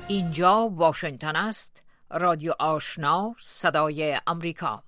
اینجا واشنگتن است. رادیو آشنا، صدای امریکا.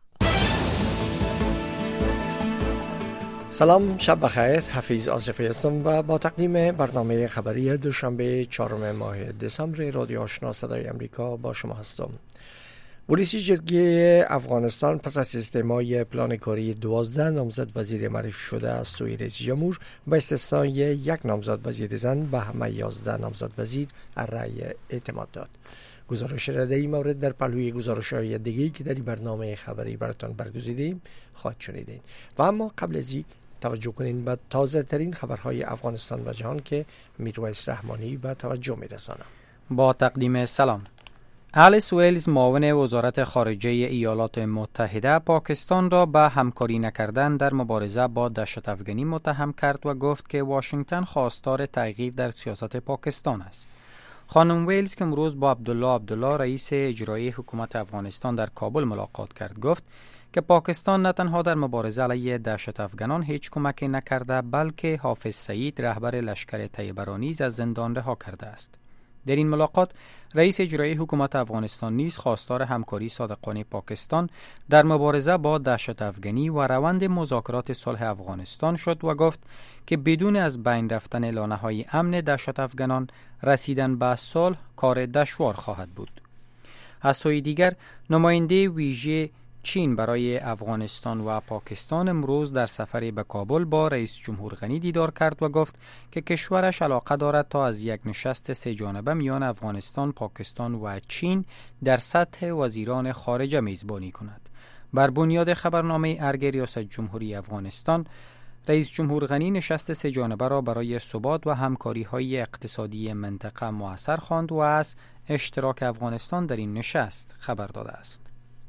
سلام، شب بخیر. حفیظ آصفی هستم و با تقدیم برنامه خبری دوشنبه 4 ماه دسامبر رادیو آشنا صدای امریکا با شما هستم. پلیس جرگه افغانستان پس از استماع پلان کاری 12 نامزد وزیر معرفی شده از سوی رئیس جمهور به استثنای یک نامزد وزیر زن به همه 11 نامزد وزیر رأی اعتماد داد. گزارش رده این مورد در پهلوی گزارش‌های دیگه‌ای که در این برنامه خبری براتون برگزیدیم خواهد شنیدین. و اما قبل از این توجه کنین به تازه ترین خبرهای افغانستان و جهان که میرویس رحمانی به توجه میرسانم. با تقدیم سلام. الیس ویلز معاون وزارت خارجه ایالات متحده پاکستان را به همکاری نکردن در مبارزه با دهشت افغانی متهم کرد و گفت که واشنگتن خواستار تغییر در سیاست پاکستان است. خانم ویلز که امروز با عبدالله رئیس اجرایی حکومت افغانستان در کابل ملاقات کرد گفت که پاکستان نه تنها در مبارزه علیه دهشت افغانان هیچ کمکی نکرده بلکه حافظ سعید رهبر لشکر طیبه نیز از زندان رها کرده است. در این ملاقات رئیس اجرایی حکومت افغانستان نیز خواستار همکاری صادقانه پاکستان در مبارزه با دهشت افغانی و روند مذاکرات صلح افغانستان شد و گفت که بدون از بین رفتن لانه‌های امن دهشت افغانان رسیدن به صلح کار دشوار خواهد بود. از سوی دیگر نماینده ویژه چین برای افغانستان و پاکستان امروز در سفری به کابل با رئیس جمهور غنی دیدار کرد و گفت که کشورش علاقه دارد تا از یک نشست سه جانبه میان افغانستان، پاکستان و چین در سطح وزیران خارجه میزبانی کند. بر بنیاد خبرنامه ارگ ریاست جمهوری افغانستان، رئیس جمهور غنی نشست سه جانبه را برای ثبات و همکاری‌های اقتصادی منطقه مؤثر خواند و از اشتراک افغانستان در این نشست خبر داده است.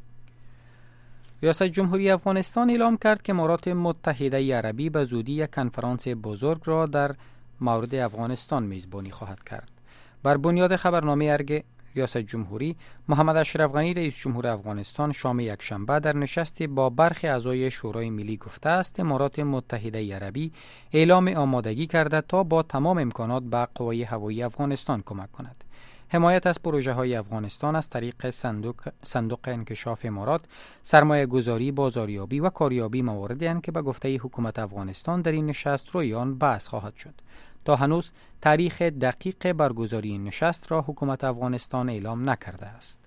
ریاست جمهوری افغانستان اعلام کرد که امارات متحده عربی به زودی یک کنفرانس بزرگ را در مورد افغانستان میزبانی خواهد کرد. بر بنیاد خبرنامه ارگ ریاست جمهوری، محمد اشرف غنی رئیس جمهور افغانستان شام یکشنبه در نشستی با برخی اعضای شورای ملی گفته است امارات متحده عربی اعلام آمادگی کرده تا با تمام امکانات به قوای هوایی افغانستان کمک کند. حمایت از پروژه های افغانستان از طریق صندوق انکشاف امارات، سرمایه گذاری، بازاریابی و کاریابی مواردی هستند که به گفته حکومت افغانستان در این نشست روی آن بحث خواهد شد. تا هنوز تاریخ دقیق برگزاری این نشست را حکومت افغانستان اعلام نکرده است.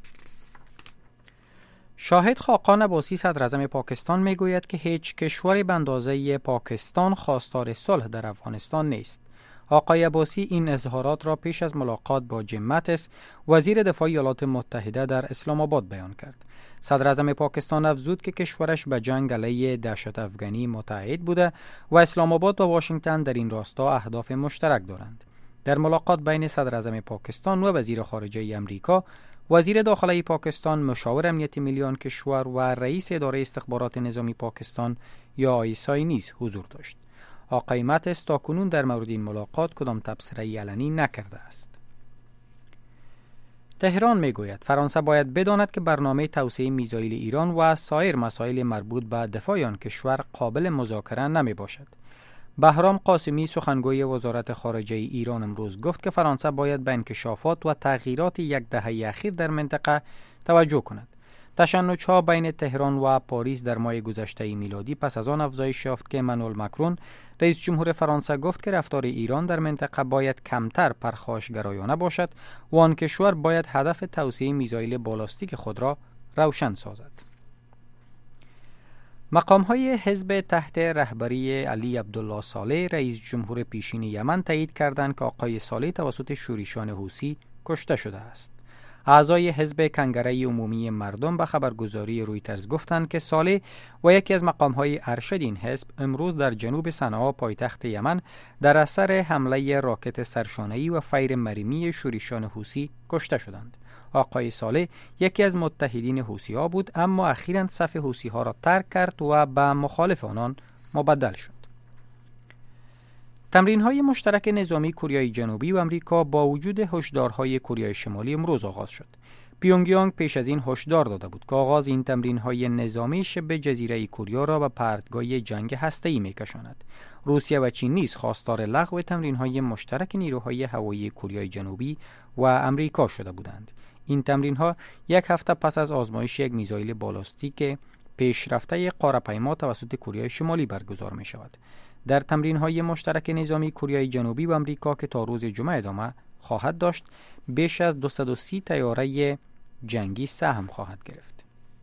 شاهد خاقان عباسی صدر اعظم پاکستان میگوید که هیچ کشوری به اندازه پاکستان خواستار صلح در افغانستان نیست. آقای عباسی این اظهارات را پیش از ملاقات با جیم ماتیس وزیر دفاع ایالات متحده در اسلام آباد بیان کرد. صدر اعظم پاکستان افزود که کشورش به جنگ علیه دهشت افغانی متحد بوده و اسلام آباد و واشنگتن در این راستا اهداف مشترک دارند. در ملاقات بین صدر اعظم پاکستان و وزیر خارجه امریکا، وزیر داخلی پاکستان، مشاور امنیتی ملی آن کشور و رئیس اداره استخبارات نظامی پاکستان یا آیسای نیز حضور داشت. آقای ماتیس تاکنون در مورد این ملاقات کدام تبصره علنی نکرده است. تهران میگوید فرانسه باید بداند که برنامه توسعه میزایل ایران و سایر مسائل مربوط به دفاع آن کشور قابل مذاکره نمی باشد. بهرام قاسمی سخنگوی وزارت خارجه ایران امروز گفت که فرانسه باید به انکشافات و تغییرات یک دهه اخیر در منطقه توجه کند. تشنج‌ها بین تهران و پاریس در ماه گذشته میلادی پس از آن افزایش یافت که امانوئل مکرون رئیس جمهور فرانسه گفت که رفتار ایران در منطقه باید کمتر پرخاشگرایانه باشد و آن کشور باید هدف توسعه میزایل بالاستیک خود را روشن سازد. مقام‌های حزب تحت رهبری علی عبدالله صالح رئیس جمهور پیشین یمن تایید کردند که آقای صالح توسط شورشیان حوثی کشته شده است. اعضای حزب کنگره عمومی مردم به خبرگزاری رویترز گفتند که صالح و یکی از مقام‌های ارشد این حزب امروز در جنوب صنعا پایتخت یمن در اثر حمله راکت سرشانه‌ای و فیر مریمی شورشیان حوثی کشته شدند. آقای صالح یکی از متحدین حوثی‌ها بود اما اخیراً صف حوثی‌ها را ترک کرد و به مخالف آنان مبدل شد. تمرین‌های مشترک نظامی کره جنوبی و آمریکا با وجود هشدارهای کره شمالی امروز آغاز شد. پیونگیانگ پیش از این هشدار داده بود که آغاز این تمرین‌های نظامی شبه جزیره کوریا را به پرتگاه جنگ هسته‌ای می‌کشاند. روسیه و چین نیز خواستار لغو تمرین‌های مشترک نیروهای هوایی کوریای جنوبی و امریکا شده بودند. این تمرین‌ها یک هفته پس از آزمایش یک میزایل بالاستیک پیشرفته قاره‌پیما توسط کوریای شمالی برگزار می‌شود. در تمرین‌های مشترک نظامی کوریای جنوبی و امریکا که تا روز جمعه ادامه خواهد داشت، بیش از 230 طیاره جنگی سهم خواهد گرفت.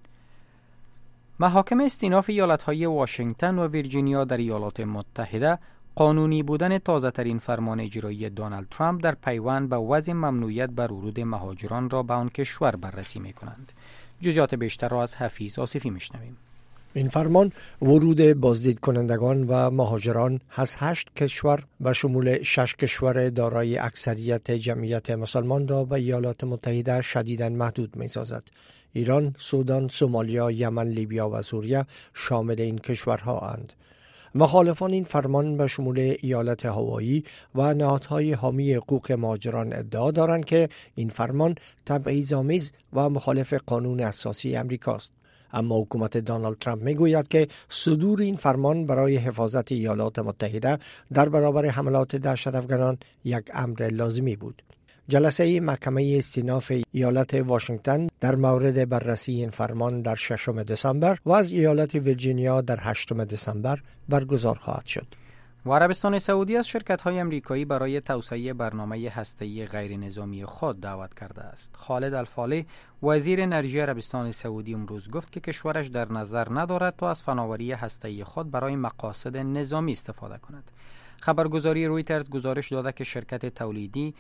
محاکم استیناف ایالت‌های واشنگتن و ویرجینیا در ایالات متحده قانونی بودن تازه‌ترین فرمان اجرایی دونالد ترامپ در پیوند به وضع ممنوعیت بر ورود مهاجران را به آن کشور بررسی می‌کنند. جزئیات بیشتر را از حفیظ آصفی می‌شنویم. این فرمان ورود بازدید کنندگان و مهاجران از 8 کشور و شمول 6 کشور دارای اکثریت جمعیت مسلمان را به ایالات متحده شدیداً محدود می‌سازد. ایران، سودان، سومالیا، یمن، لیبیا و سوریه شامل این کشورها اند. مخالفان این فرمان به شمول ایالت هاوایی و نهادهای حامی حقوق مهاجران ادعا دارند که این فرمان تبعیض‌آمیز و مخالف قانون اساسی امریکاست. اما حکومت دونالد ترامپ میگوید که صدور این فرمان برای حفاظت ایالات متحده در برابر حملات دهشت‌افکنان یک امر لازمی بود. جلسه محکمه استیناف ایالت واشنگتن در مورد بررسی این فرمان در 6 دسامبر و از ایالت ویرجینیا در 8 دسامبر برگزار خواهد شد. و عربستان سعودی از شرکت‌های آمریکایی برای توسعه برنامه هسته‌ای غیر نظامی خود دعوت کرده است. خالد الفالح وزیر انرژی عربستان سعودی امروز گفت که کشورش در نظر ندارد تا از فناوری هسته‌ای خود برای مقاصد نظامی استفاده کند. خبرگزاری رویترز گزارش داده که شرکت تولیدی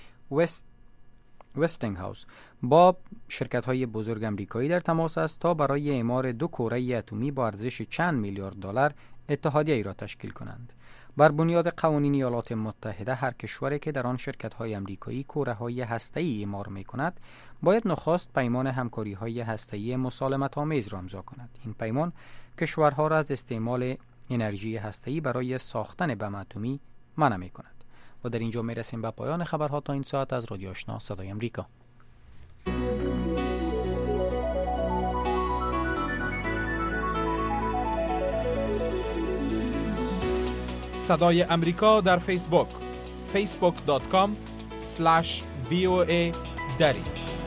وستینگهاوس با شرکت‌های بزرگ آمریکایی در تماس است تا برای اعمار 2 کوره اتمی با ارزش چند میلیارد دلار اتحادیه‌ای را تشکیل کنند. بر بنیاد قوانین ایالات متحده هر کشوری که در آن شرکت‌های آمریکایی کوره‌های هسته‌ای اعمار می‌کند باید نخست پیمان همکاری‌های هسته‌ای مسالمت‌آمیز را امضا کند. این پیمان کشورها را از استعمال انرژی هسته‌ای برای ساختن بم اتمی منع می‌کند. و در اینجا میرسیم به پایان خبرها تا این ساعت از رادیو آشنا صدای امریکا. صدای امریکا در فیسبوک facebook.com/VOA دری.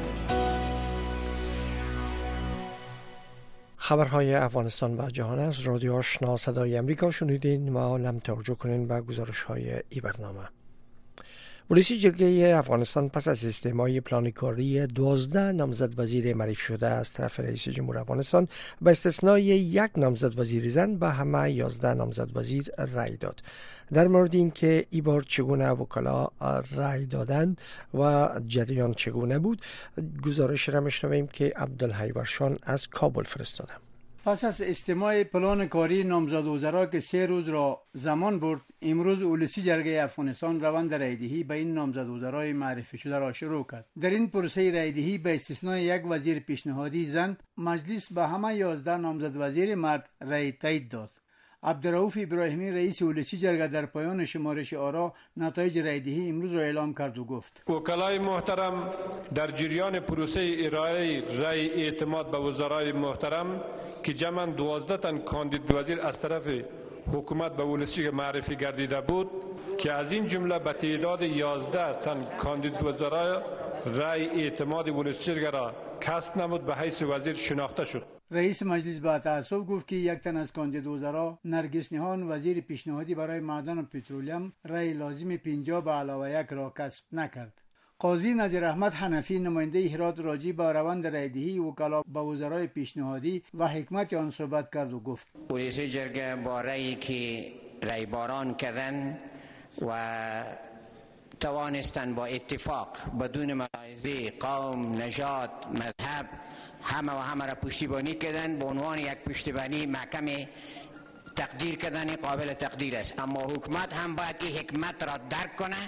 خبرهای افغانستان و جهان از رادیو آشنا صدای امریکا شنیدین و لم توجه کنین به گزارش‌های این برنامه. رئیس جرگه افغانستان پس از استعمال پلان کاری 12 نامزد وزیر معرفی شده از طرف رئیس جمهور افغانستان به استثنای 1 نامزد وزیر زن به همه 11 نامزد وزیر رأی داد. در مورد این که این بار چگونه وکلا رأی دادند و جریان چگونه بود، گزارش را میشنویم که عبدالحی ورشان از کابل فرستاده. پس از استماع پلان کاری نامزد وزرا که 3 روز را زمان برد، امروز اولسی جرگه افغانستان روند رایدهی به این نامزد وزرای معرفی شده را شروع کرد. در این پروسه رایدهی به استثنای 1 وزیر پیشنهادی زن، مجلس به همه 11 نامزد وزیر مرد رای تایید داد. عبدالرؤوف ابراهیمی رئیس اولسی جرگه در پایان شمارش آرا نتایج رایدهی امروز را اعلام کرد و گفت: وکلای محترم، در جریان پروسه ارائه رای اعتماد به وزرای محترم که جمعاً 12 تن کاندید وزیر از طرف حکومت به اولسی معرفی گردیده بود که از این جمله به تعداد 11 تن کاندید وزرای رای اعتماد اولسی را کسب نمود به حیث وزیر شناخته شد. رئیس مجلس با تأسف گفت که 1 تن از کاندید وزرا، نرگس نیهان وزیر پیشنهادی برای معدن و پترولیم، رای لازم 50 به علاوه 1 را کسب نکرد. قاضی نظیر احمد حنفی نماینده هرات راجع به روند رایدهی وکلا با وزرای پیشنهادی و حکمت آن صحبت کرد و گفت: اولسی جرگه با رأیی که رای باران کردن و توانستن با اتفاق بدون ملاحظه قوم، نژاد، مذهب همه را پشتیبانی کردن، به عنوان یک پشتیبانی محکمه تقدیر کردن قابل تقدیر است. اما حکومت هم باید که حکمت را درک کنه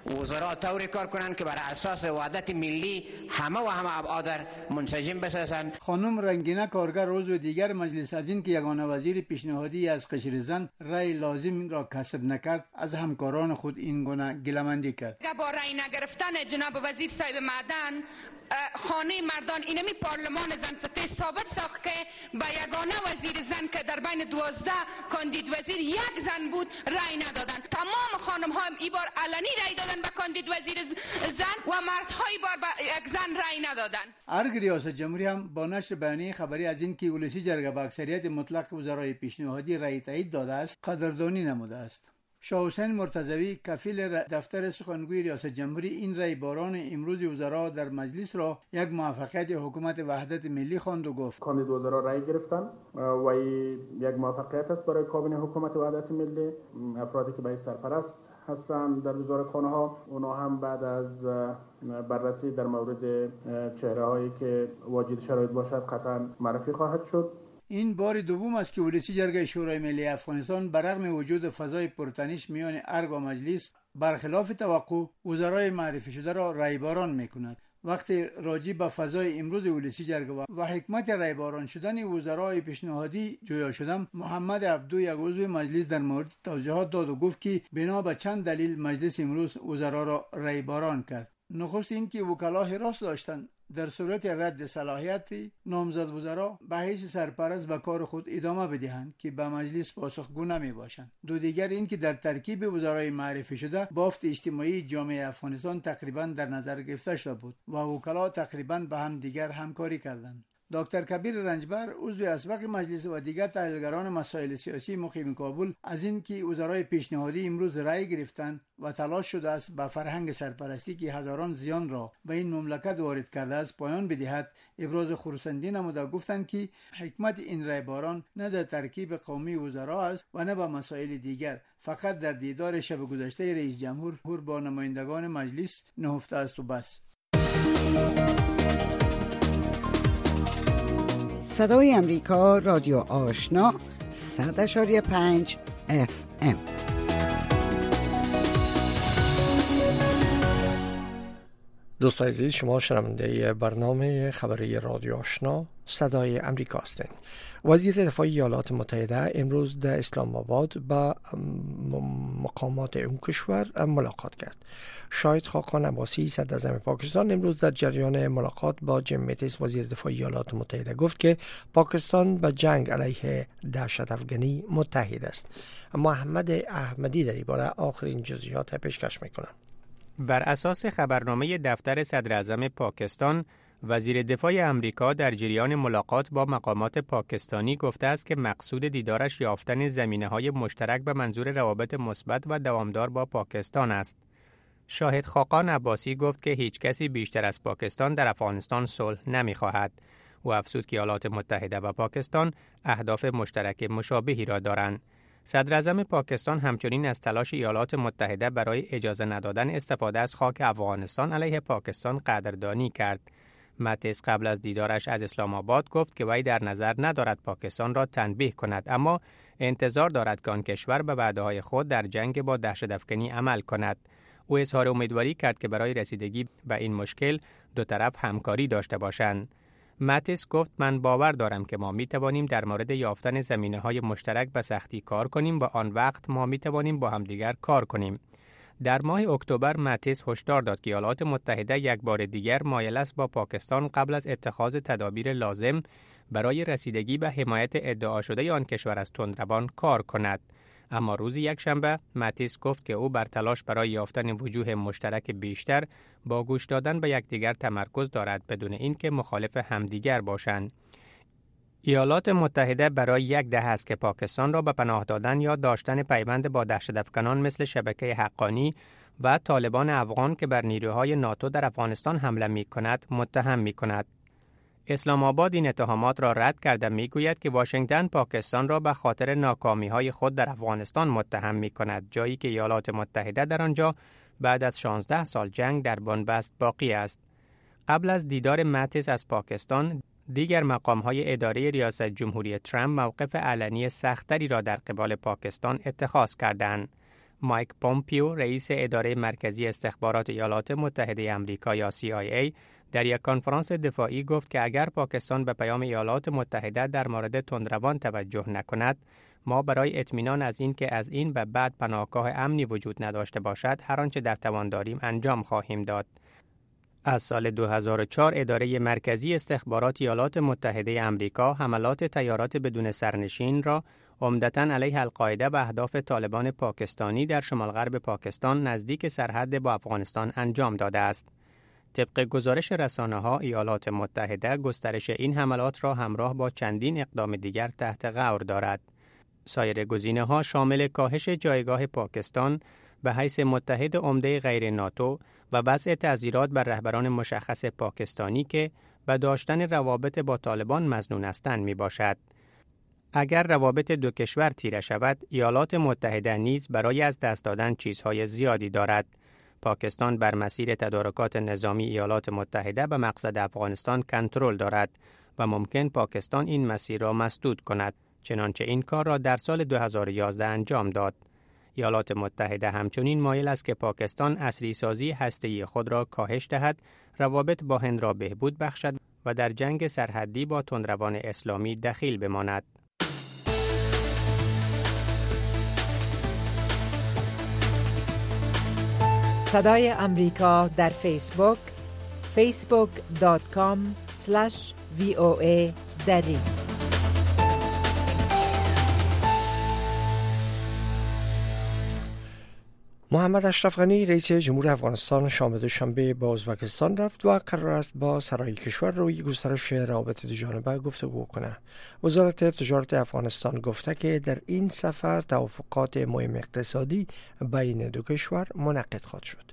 وزرا طوری کار کنند که بر اساس وحدت ملی همه ابعاد منسجم بسازند. خانم رنگینه کارگر عضو دیگر مجلس از این که یگانه وزیر پیشنهادی از قشر زن رأی لازم را کسب نکرد از همکاران خود این گونه گله‌مندی کرد. با رأی نگرفتن جناب وزیر صاحب معدن خانه مردان اینمی پارلمان زن سطح ثابت ساخت که با یگانه وزیر زن که در بین 12 کاندید وزیر یک زن بود رأی ندادن. تمام خانم ها این بار علنی رأی دادن به کاندید وزیر زن و مردها این بار به یک زن رأی ندادن. ارگ ریاست جمهوری هم با نشر بیانیه خبری از این که ولسی جرگه با اکثریت مطلق وزرای پیشنهادی رأی تایید داده است قدردانی نموده است. شاه حسین مرتضوی کفیل دفتر سخنگوی ریاست جمهوری این رأی باران امروز وزرا در مجلس را یک موفقیت حکومت وحدت ملی خواند و گفت کاندید وزرا رأی گرفتن و یک موفقیت است برای کابینه حکومت وحدت ملی. افرادی که به سرپرست هستند در وزارتخانه ها اونا هم بعد از بررسی در مورد چهره هایی که واجد شرایط باشد قطعا معرفی خواهد شد. این بار دوم است که ولسی جرگه شورای ملی افغانستان برغم وجود فضای پرتنش میان ارگ و مجلس برخلاف توقع وزرای معرفی شده را رأیباران میکند. وقتی راجع به فضای امروز ولسی جرگه و حکمت رأیباران شدن وزرای پیشنهادی جویا شدم، محمد عبدو یک عضو مجلس در مورد توضیحات داد و گفت که بنا به چند دلیل مجلس امروز وزرا را رأیباران کرد. نخست این که وکلا حراس داشتند در صورت رد صلاحیت نامزد وزرا به حیث سرپرست به کار خود ادامه بدهند که به مجلس پاسخگو نمی باشند. دو دیگر این که در ترکیب وزرای معرفی شده بافت اجتماعی جامعه افغانستان تقریبا در نظر گرفته شده بود و وکلا تقریبا به هم دیگر همکاری کردند. دکتر کبیر رنجبر عضو اسبق مجلس و دیگر تحلیلگران مسائل سیاسی مقیم کابل از این که وزرای پیشنهادی امروز رأی گرفتند و تلاش شده است به فرهنگ سرپرستی که هزاران زیان را به این مملکت وارد کرده است پایان بدهد ابراز خرسندی نموده گفتند که حکمت این رأیباران نه در ترکیب قومی وزرا است و نه به مسائل دیگر، فقط در دیدار شب گذشته رئیس جمهور با نمایندگان مجلس نهفته است و بس. صدای امریکا رادیو آشنا 100.5 FM. دوستان عزیز، شما شنونده برنامه خبری رادیو آشنا صدای امریکا هستند. وزیر دفاع ایالات متحده امروز در اسلام آباد با مقامات اون کشور ملاقات کرد. شاهد خاقان عباسی صدر اعظم پاکستان امروز در جریان ملاقات با جیم متیس وزیر دفاع ایالات متحده گفت که پاکستان به جنگ علیه دهشت افغانی متحد است. محمد احمدی در این باره آخرین جزئیات پیشکش می‌کند. بر اساس خبرنامه دفتر صدر اعظم پاکستان، وزیر دفاع امریکا در جریان ملاقات با مقامات پاکستانی گفته است که مقصود دیدارش یافتن زمینه‌های مشترک به منظور روابط مثبت و دوامدار با پاکستان است. شاهد خاقان عباسی گفت که هیچ کسی بیشتر از پاکستان در افغانستان صلح نمی‌خواهد. او افزود که ایالات متحده و پاکستان اهداف مشترک مشابهی را دارند. صدر اعظم پاکستان همچنین از تلاش ایالات متحده برای اجازه ندادن استفاده از خاک افغانستان علیه پاکستان قدردانی کرد. متیس قبل از دیدارش از اسلام آباد گفت که وی در نظر ندارد پاکستان را تنبیه کند، اما انتظار دارد که آن کشور به وعده‌های خود در جنگ با دهشت افکنی عمل کند. او اظهار امیدواری کرد که برای رسیدگی به این مشکل دو طرف همکاری داشته باشند. متیس گفت من باور دارم که ما می توانیم در مورد یافتن زمینه‌های مشترک به سختی کار کنیم و آن وقت ما می توانیم با همدیگر کار کنیم. در ماه اکتبر متیس هشدار داد که ایالات متحده یک بار دیگر مایل است با پاکستان قبل از اتخاذ تدابیر لازم برای رسیدگی به حمایت ادعا شده آن کشور از تندروان کار کند. اما روز یکشنبه متیس گفت که او بر تلاش برای یافتن وجوه مشترک بیشتر با گوش دادن به یکدیگر تمرکز دارد بدون اینکه مخالف همدیگر باشند. ایالات متحده برای یک دهه است که پاکستان را به پناه دادن یا داشتن پیوند با دهشت‌افکنان مثل شبکه حقانی و طالبان افغان که بر نیروهای ناتو در افغانستان حمله می‌کند متهم می‌کند. اسلام آباد این اتهامات را رد کرده میگوید که واشنگتن پاکستان را به خاطر ناکامی‌های خود در افغانستان متهم می‌کند، جایی که ایالات متحده در آنجا بعد از 16 سال جنگ در بنبست باقی است. قبل از دیدار متیس از پاکستان، دیگر مقام‌های اداره ریاست جمهوری ترامپ موقف علنی سخت‌تری را در قبال پاکستان اتخاذ کردند. مایک پومپیو رئیس اداره مرکزی استخبارات ایالات متحده آمریکا یا CIA در یک کنفرانس دفاعی گفت که اگر پاکستان به پیام ایالات متحده در مورد تندروان توجه نکند، ما برای اطمینان از این که از این به بعد پناهگاه امنی وجود نداشته باشد هر آنچه در توان داریم انجام خواهیم داد. از سال 2004 اداره مرکزی استخبارات ایالات متحده آمریکا حملات طیارات بدون سرنشین را عمدتاً علیه القاعده به اهداف طالبان پاکستانی در شمال غرب پاکستان نزدیک سرحد با افغانستان انجام داده است. طبق گزارش رسانه‌ها ایالات متحده گسترش این حملات را همراه با چندین اقدام دیگر تحت غور دارد. سایر گزینه‌ها شامل کاهش جایگاه پاکستان به حیث متحد عمده غیر ناتو و وضع تعزیرات بر رهبران مشخص پاکستانی که به داشتن روابط با طالبان مظنون هستند میباشد. اگر روابط دو کشور تیره شود، ایالات متحده نیز برای از دست دادن چیزهای زیادی دارد. پاکستان بر مسیر تدارکات نظامی ایالات متحده به مقصد افغانستان کنترل دارد و ممکن پاکستان این مسیر را مسدود کند، چنانچه این کار را در سال 2011 انجام داد. ایالات متحده همچنین مایل است که پاکستان عصری‌سازی هسته‌ای خود را کاهش دهد، روابط با هند را بهبود بخشد و در جنگ سرحدی با تندروان اسلامی دخیل بماند. صدای امریکا در فیسبوک facebook.com/VOA دری. محمد اشرف غنی رئیس جمهور افغانستان شام دوشنبه به ازبکستان رفت و قرار است با سرای کشور روی گسترش روابط دوجانبه گفتگو کنه. وزارت تجارت افغانستان گفته که در این سفر توافقات مهم اقتصادی بین دو کشور منعقد خواهد شد.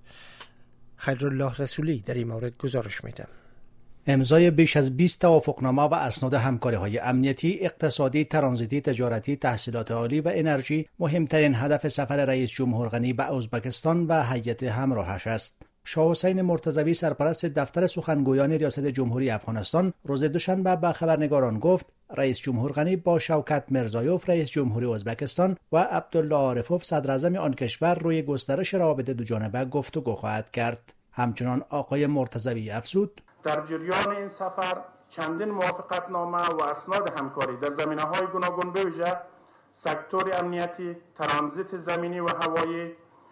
خیرالله رسولی در این مورد گزارش میده. امضای بیش از 20 توافقنامه و اسناد همکاری‌های امنیتی، اقتصادی، ترانزیتی، تجارتی، تحصیلات عالی و انرژی مهمترین هدف سفر رئیس جمهور غنی به ازبکستان و هیئت همراهش است. شاه حسین مرتضوی سرپرست دفتر سخنگویان ریاست جمهوری افغانستان روز دوشنبه به خبرنگاران گفت رئیس جمهور غنی با شوکت میرزایوف رئیس جمهوری ازبکستان و عبدالله عارفوف صدر اعظم آن کشور روی گسترش روابط دوجانبه گفتگو خواهد کرد. همچنان آقای مرتضوی افزود در جریان این سفر چندین موافقتنامه و اسناد همکاری در زمینه‌های گوناگون به ویژه سکتور امنیتی، ترانزیت زمینی و هوایی،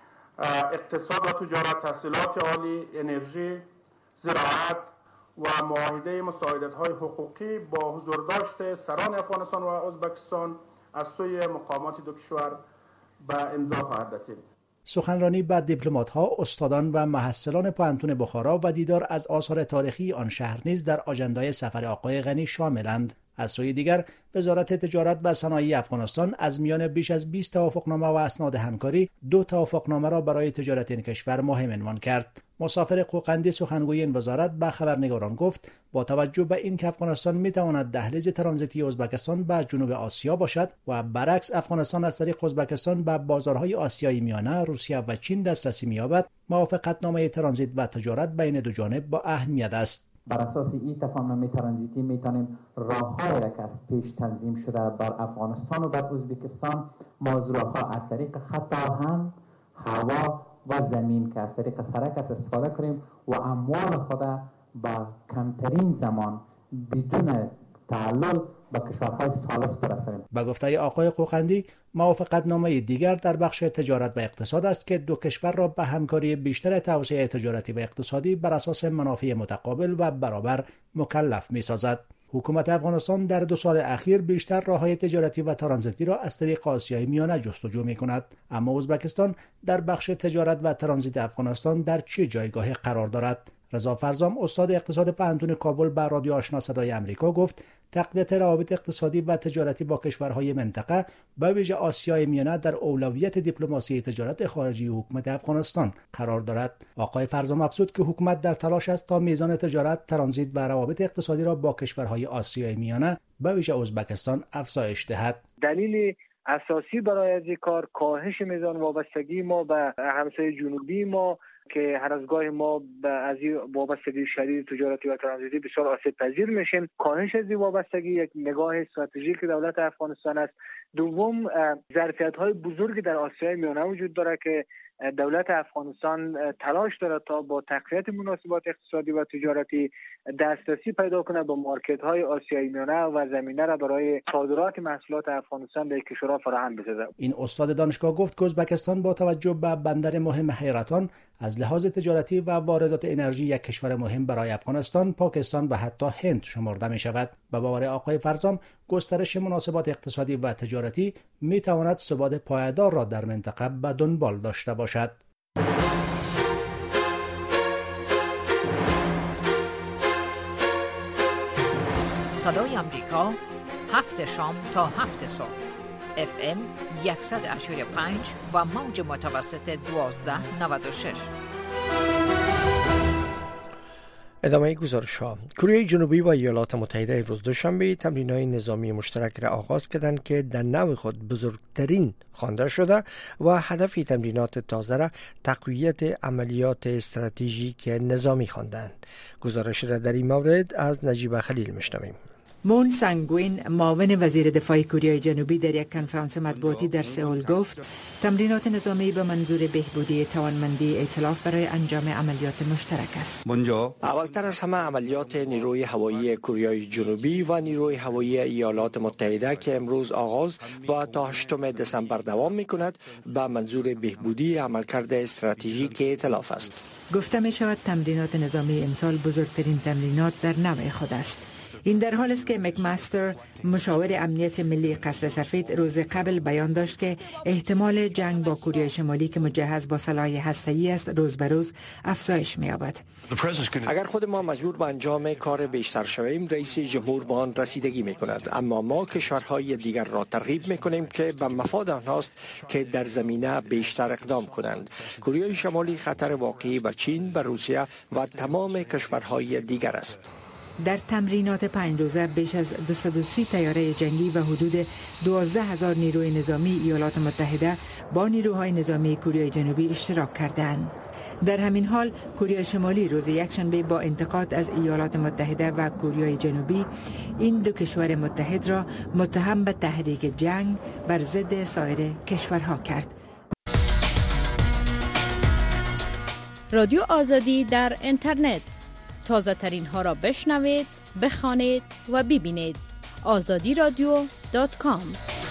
اقتصاد و تجارت، تحصیلات عالی، انرژی، زراعت و معاهده مساعدت‌های حقوقی با حضور داشته سران افغانستان و ازبکستان از سوی مقامات دو کشور به امضا خواهد رسید. سخنرانی با دیپلمات‌ها، استادان و محصلان پوهنتون بخارا و دیدار از آثار تاریخی آن شهر نیز در آژندای سفر آقای غنی شاملند. از سوی دیگر وزارت تجارت و صنایع افغانستان از میان بیش از 20 توافقنامه و اسناد همکاری 2 توافقنامه را برای تجارت این کشور مهم عنوان کرد. مسافر قوقندی سخنگوی این وزارت به خبرنگاران گفت با توجه به اینکه افغانستان میتواند دهلیز ترانزیتی ازبکستان به جنوب آسیا باشد و برعکس افغانستان از طریق ازبکستان به بازارهای آسیای میانه، روسیه و چین دسترسی می‌یابد، موافقتنامه ترانزیت و تجارت بین دو جانب با اهمیت است. بر اساس این تفاهمنامه ترانزیتی میتونیم راه‌هایی را که از پیش تنظیم شده بر افغانستان و بر ازبکستان موضوعها از طریق خط آهن، هوا و زمین که از طریق سرک استفاده کنیم و اموال خود با کمترین زمان بدون تعلل به کشورهای ثالث برسانیم. با گفته آقای قوقندی موافقتنامه دیگر در بخش تجارت و اقتصاد است که دو کشور را به همکاری بیشتر توسعه تجارتی و اقتصادی بر اساس منافع متقابل و برابر مکلف می‌سازد. حکومت افغانستان در 2 سال اخیر بیشتر راههای تجارتی و ترانزیتی را از طریق آسیای میانه جستجو می‌کند، اما ازبکستان در بخش تجارت و ترانزیت افغانستان در چه جایگاهی قرار دارد؟ رضا فرزام استاد اقتصاد پوهنتون کابل به رادیو آشنا صدای آمریکا گفت تقویت روابط اقتصادی و تجارتی با کشورهای منطقه به ویژه آسیای میانه در اولویت دیپلماسی تجارت خارجی حکومت افغانستان قرار دارد. آقای فرزام افزود که حکومت در تلاش است تا میزان تجارت، ترانزیت و روابط اقتصادی را با کشورهای آسیای میانه به ویژه ازبکستان افزایش دهد. دلیل اساسی برای از این کار کاهش میزان وابستگی ما به همسایه جنوبی ما که هر از گاه ما از این وابستگی شدید تجارتی و ترانزیتی بسیار آسیب پذیر میشیم. کاهش از این وابستگی یک نگاه استراتژیک دولت افغانستان است. دوم، ظرفیت‌های بزرگی در آسیای میانه وجود داره که دولت افغانستان تلاش دارد تا با تقویت مناسبات اقتصادی و تجارتی دسترسی پیدا کنه به مارکت‌های آسیای میانه و زمینه را برای صادرات محصولات افغانستان به کشورها فراهم بسازد. این استاد دانشگاه گفت که ازبکستان با توجه به بندر مهم حیرتان از لحاظ تجارتی و واردات انرژی یک کشور مهم برای افغانستان، پاکستان و حتی هند شمرده می شود. به باور آقای فرزام، گسترش مناسبات اقتصادی و تجارتی می تواند ثبات پایدار را در منطقه به دنبال داشته باشد. صدای آمریکا 7 شام تا 7 صبح FM 100.5 و موج متوسط 1296. ادامه گزارش ها. کره جنوبی و ایالات متحده امروز دوشنبه تمرین‌های نظامی مشترک را آغاز کردند که در نوع خود بزرگترین خوانده شده و هدف تمرینات تازه را تقویت عملیات استراتژیک نظامی خواندند. گزارش را در این مورد از نجیب خلیل میشنویم. مون سانگوین، معاون وزیر دفاع کره جنوبی، در یک کنفرانس مطبوعاتی در سئول گفت تمرینات نظامی به منظور بهبودی توانمندی ائتلاف برای انجام عملیات مشترک است. اولتر از همه عملیات نیروی هوایی کره جنوبی و نیروی هوایی ایالات متحده که امروز آغاز و تا 8 دسامبر دوام می‌کند به منظور بهبودی عملکرد استراتژیک ائتلاف است. گفته می شود تمرینات نظامی امسال بزرگترین تمرینات در نوع خود است. این در حال است که مکماستر، مشاور امنیت ملی قصر سفید، روز قبل بیان داشت که احتمال جنگ با کره شمالی که مجهز با سلاح هسته‌ای است روز به روز افزایش می‌یابد. اگر خود ما مجبور به انجام کار بیشتر شویم، رئیس جمهور به آن رسیدگی می‌کند، اما ما کشورهای دیگر را ترغیب می‌کنیم که به مفاد آنهاست که در زمینه بیشتر اقدام کنند. کره شمالی خطر واقعی به چین، به روسیه و تمام کشورهای دیگر است. در تمرینات 5 روزه بیش از 230 طیاره جنگی و حدود 12,000 نیروی نظامی ایالات متحده با نیروهای نظامی کره جنوبی اشتراک کردند. در همین حال کره شمالی روز یکشنبه با انتقاد از ایالات متحده و کره جنوبی این دو کشور متحد را متهم به تحریک جنگ بر ضد سایر کشورها کرد. رادیو آزادی در اینترنت، تازه ترین ها را بشنوید، بخوانید و ببینید. azadiradio.com.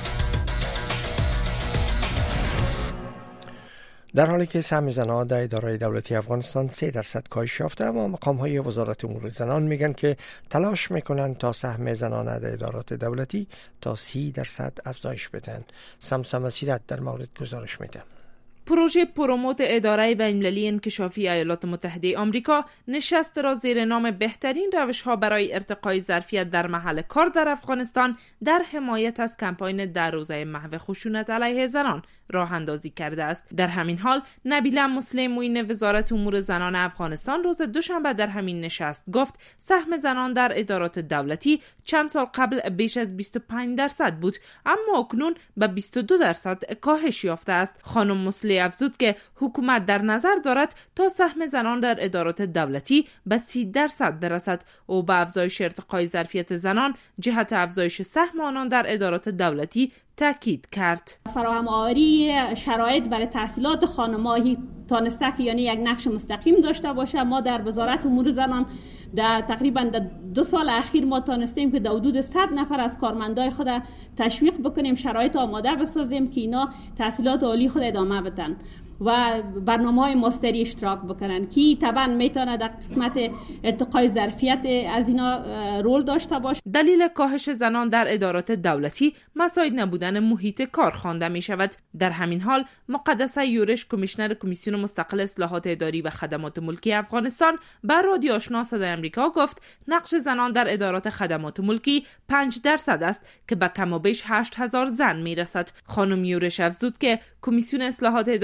در حالی که سهم زنان در اداره دولتی افغانستان 3% کاهش یافته، اما مقام‌های وزارت امور زنان میگن که تلاش میکنن تا سهم زنان در ادارات دولتی تا 30% افزایش بدن. سمسم سیرت در مورد گزارش میده. پروژه پروموت اداره بین‌المللی انکشافی ایالات متحده آمریکا نشست را زیر نام بهترین روش‌ها برای ارتقای ظرفیت در محل کار در افغانستان در حمایت از کمپاین 10 روزه محو خشونت علیه زنان راه اندازی کرده است. در همین حال نبیله مسلم معین وزارت امور زنان افغانستان روز دوشنبه در همین نشست گفت سهم زنان در ادارات دولتی چند سال قبل بیش از 25% بود، اما اکنون به 22% کاهش یافته است. خانم مسلم افزود که حکومت در نظر دارد تا سهم زنان در ادارات دولتی به 30% برسد. او به افزایش ارتقای ظرفیت زنان جهت افزایش سهم آنان در ادارات دولتی تاکید کرد. فراهم آوری شرایط برای تحصیلات خانم‌ها تانسته که یعنی یک نقش مستقیم داشته باشه. ما در وزارت امور زنان در تقریبا 2 سال اخیر ما تانستیم که در حدود 100 نفر از کارمندای خود تشویق بکنیم، شرایط آماده بسازیم که اینا تحصیلات عالی خود ادامه بدن و برنامه‌های ماستری اشتراک بکنن که طبعا میتونه در قسمت ارتقای ظرفیت از اینا رول داشته باشه. دلیل کاهش زنان در ادارات دولتی مساعد نبودن محیط کار خوانده می شود. در همین حال مقدسه یورش، کمیشنر کمیسیون مستقل اصلاحات اداری و خدمات ملکی افغانستان به رادیو آشنا صدای آمریکا گفت نقش زنان در ادارات خدمات ملکی 5% است که به کم و بیش 8,000 زن می رسد. خانم یورش افزود که کمیسیون اصلاحات اداری و خدمات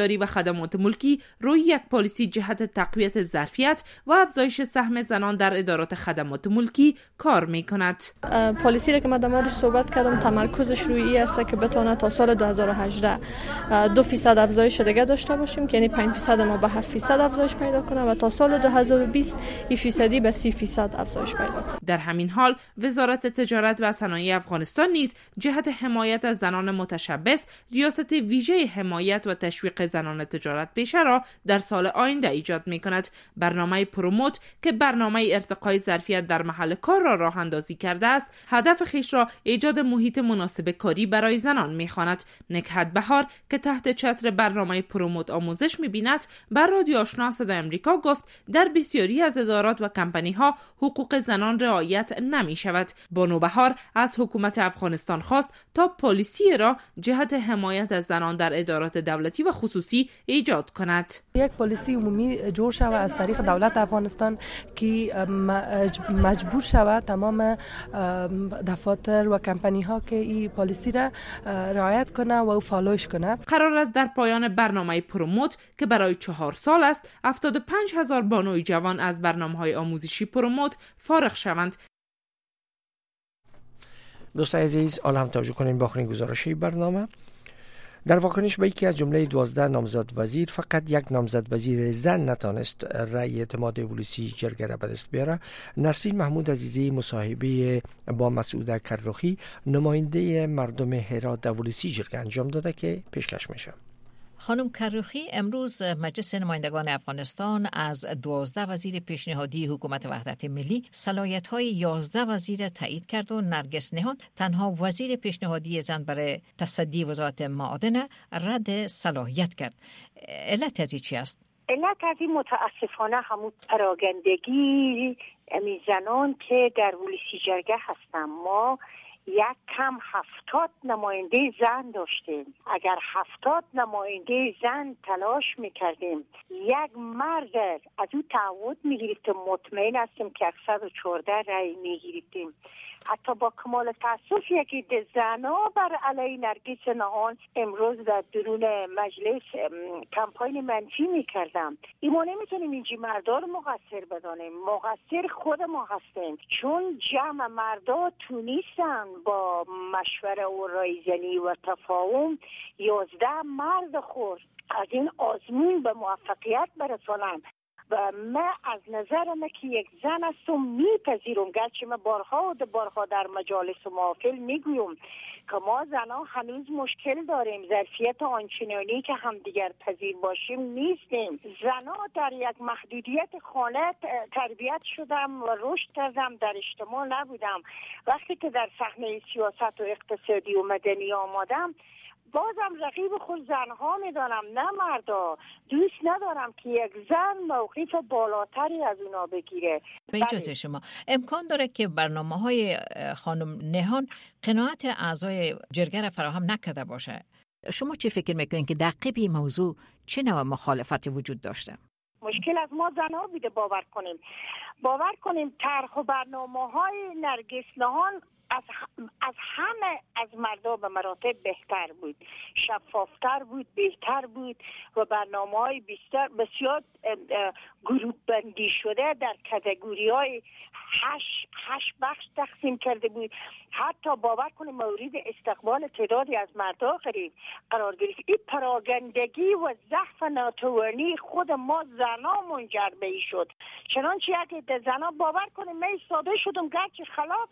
خدمات ملکی روی یک پالیسی جهت تقویت ظرفیت و افزایش سهم زنان در ادارات خدمات ملکی کار می‌کند. پالیسی را که ما در موردش صحبت کردم تمرکزش روی این است که بتونه تا سال 2018 2% افزایش دیگه داشته باشیم که یعنی 5% ما به 7% افزایش پیدا کنه و تا سال 2020 این فیصدی به 30% افزایش پیدا کنه. در همین حال وزارت تجارت و صنایع افغانستان نیز جهت حمایت از زنان متشبث ریاست ویژه حمایت و تشویق زنان تجارت پیشه را در سال آینده ایجاد می‌کند. برنامه پروموت که برنامه ارتقای ظرفیت در محل کار را راه اندازی کرده است، هدف خویش را ایجاد محیط مناسب کاری برای زنان می‌خواند. نکهت بهار که تحت چتر برنامه پروموت آموزش می‌بیند، بر رادیو آشنا صدای آمریکا گفت در بسیاری از ادارات و کمپانی‌ها حقوق زنان رعایت نمی‌شود. بانو بهار از حکومت افغانستان خواست تا پالیسی را جهت حمایت از زنان در ادارات دولتی و خصوصی ایجاد کند. یک پالیسی عمومی جور شود از طریق دولت افغانستان که مجبور شود تمام دفاتر و کمپانی ها که این پالیسی را رعایت کنه و فالوش کنه. قرار است در پایان برنامه پروموت که برای 4 سال است 75,000 بانوی جوان از برنامه‌های آموزشی پروموت فارغ شوند. دوستان عزیز، حالا هم توجه کنیم به آخرین گزارشی برنامه. در واکنش به یکی از جمله 12 نامزد وزیر، فقط یک نامزد وزیر زن نتانست رأی اعتماد ولسی جرگه را به دست بیاره. نسرین محمود عزیزی مصاحبه با مسعوده کرخی نماینده مردم هرات در ولسی جرگه انجام داده که پیشکش میشه. خانم کرخی امروز مجلس نمایندگان افغانستان از 12 وزیر پیشنهادی حکومت وحدت ملی صلاحیت‌های 11 وزیر تایید کرد و نرگس نهان تنها وزیر پیشنهادی زن برای تصدی وزارت معادن رد صلاحیت کرد. علت از چی است؟ علت از این متاسفانه همون پراگندگی زنان که در ولسی جرگه هستن. ما یک کم 70 نماینده زن داشتیم. اگر 70 نماینده زن تلاش میکردیم یک مرد از او تعهد میگرفتیم، مطمئن هستیم که 114 رأی میگرفتیم. حتی با کمال تاسف یکی ده زنا بر علیه نرگس نهان امروز در درون مجلس کمپاین منفی میکردم. ما نمیتونیم اینجی مردا رو مقصر بدانیم، مقصر خود ما هستیم، چون جمع مردا تونستن با مشوره و رایزنی و تفاهم 11 مرد خود از این آزمون به موفقیت برسانند. و من از نظرم که یک زن هستم میپذیرم، گرچه من بارها در مجالس و محافل میگویم که ما زنها هنوز مشکل داریم، ظرفیت آنچنانی که همدیگر پذیر باشیم نیستیم. زنها در یک محدودیت خانه تربیت شدم و رشد کردم، در اجتماع نبودم. وقتی که در صحنه سیاست و اقتصادی و مدنی آمدم بازم رقیب خود زنها میدانم نه مردا. دوست ندارم که یک زن موقف بالاتری از اونا بگیره. به اجازه شما امکان داره که برنامه‌های خانم نهان قناعت اعضای جرگه را فراهم نکرده باشه. شما چی فکر میکنید که در قبل موضوع چه نوع مخالفتی وجود داشته؟ مشکل از ما زنها بوده. باور کنیم طرح و برنامه‌های نرگس نهان از همه از مردا به مراتب بهتر بود، شفافتر بود، بهتر بود و برنامه‌های بسیار گروپ بندی شده در کاتگوری‌های 8 بخش تقسیم کرده بود. حتی باور کنید مورد استقبال تعدادی از مردا قرار گرفت. این پراگندگی و ضعف ناتوانی خود ما زنا منجر به این شد. چنانچه یک زنا باور کنید من ایستاده شدم گرچه خلاف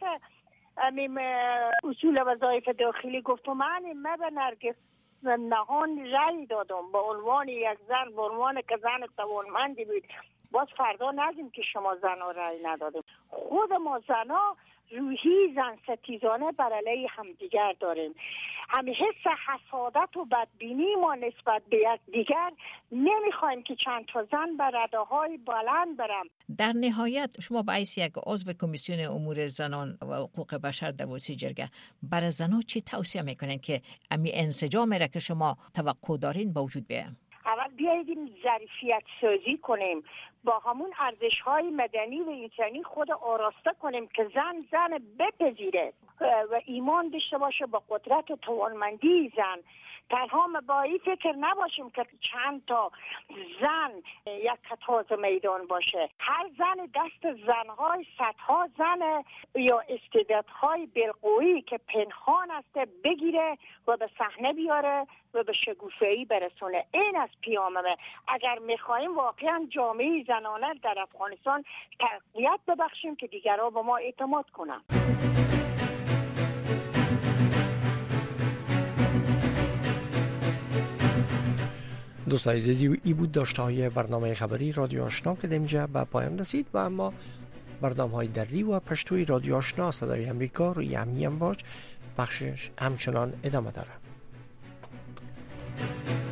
اصول وظایف داخلی گفتم من به نرگس نهان رأی دادم به عنوان یک زن، به عنوان که زن توانمندی بود. باز فردا نگیم که شما زنها رأی ندادیم. خود ما زنها روحی زن ستیزانه بر علیه همدیگر داریم. همه حس حسادت و بدبینی ما نسبت به یک دیگر نمیخوایم که چند تا زن بر رداهای بلند برم. در نهایت شما به حیث یک عضو کمیسیون امور زنان و حقوق بشر در ولسی جرگه برای زنان چی توصیه میکنین که امی انسجام را که شما توقع دارین با وجود بیایم؟ اول بیاییم ظرفیت سازی کنیم، با همون ارزش‌های مدنی و انسانی خود آراسته کنیم که زن بپذیره و ایمان داشته باشه با قدرت و توانمندی زن. تنها با این فکر نباشیم که چند تا زن یک تاز میدان باشه. هر زن دست زنهای صدها زن یا استعدادهای بالقوهی که پنهان است بگیره و به صحنه بیاره و به شگوفه‌ای برسونه. این از پیاممه. اگر میخواهیم واقعا جامعه زنانه در افغانستان تقویت ببخشیم که دیگرها به ما اعتماد کنن. دوستان عزیزی، ای بود داشته‌های برنامه خبری رادیو آشنا که اینجا به پایان رسید و اما برنامه‌های دری و پشتوی رادیو آشنا صدای امریکا روی همین امواج بخشش همچنان ادامه داره.